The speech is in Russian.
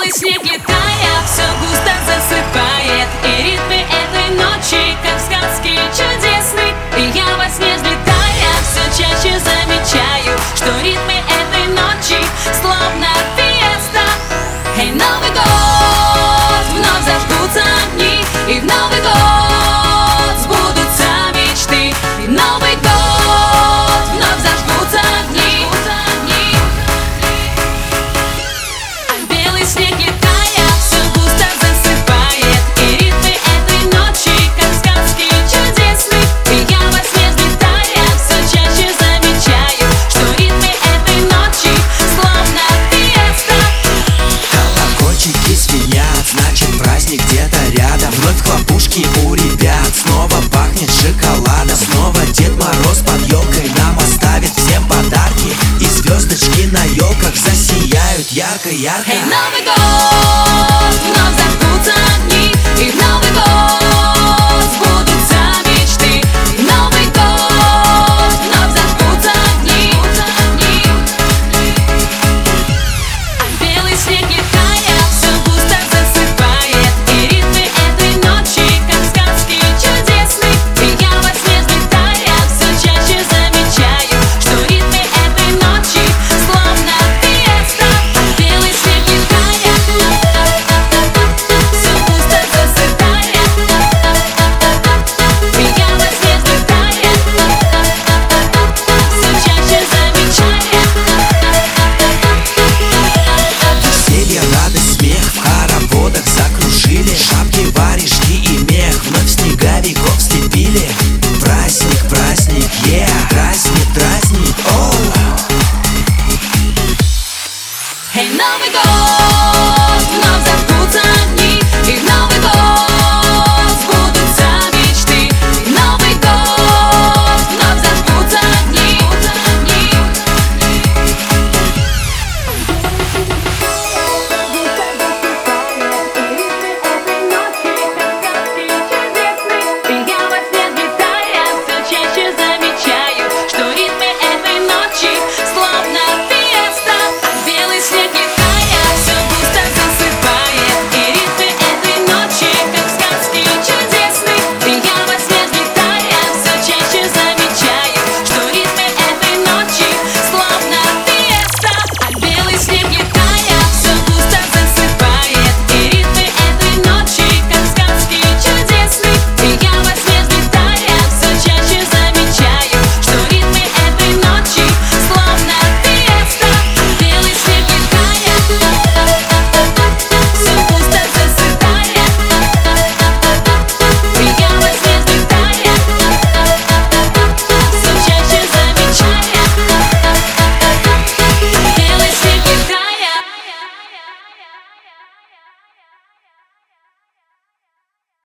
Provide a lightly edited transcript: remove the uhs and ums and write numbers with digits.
белый снег, летая, все густо засыпает. И ритмы этой ночи, как в сказке, чудесны. И я во сне взлетая, все чаще замечаю, что ритмы этой ночи словно фиеста. Эй, Новый год, вновь зажгутся огни, и в Новый год сбудутся мечты. И в Новый год вновь зажгутся огни. А белый снег, летая, все густо засыпает. И ритмы этой ночи, как в сказке, чудесны. И я во сне взлетая, все чаще замечаю, что ритмы этой ночи словно фиеста. Колокольчики звенят, значит праздник где-то рядом. Вновь хлопушки у ребят, снова пахнет шоколадом. Снова Дед Мороз под елкой нам оставит всем подарки. И звездочки на елках засияют ярко-ярко. Эй, Новый год, вновь зажгутся огни, и в Новый год сбудутся мечты. И в Новый год вновь зажгутся огни. А белый снег, летая, все густо засыпает. И ритмы этой ночи, как в сказке, чудесны. И я во сне взлетая, все чаще замечаю, что ритмы этой ночи словно фиеста. А белый снег, летая, все густо засыпает. И я во сне взлетая, все чаще замечаю. Веселье, радость, смех в хороводах закружили. Шапки, варежки и мех вновь снеговиков слепили. Праздник, праздник, дразнит, дразнит, оу. Эй, Новый год!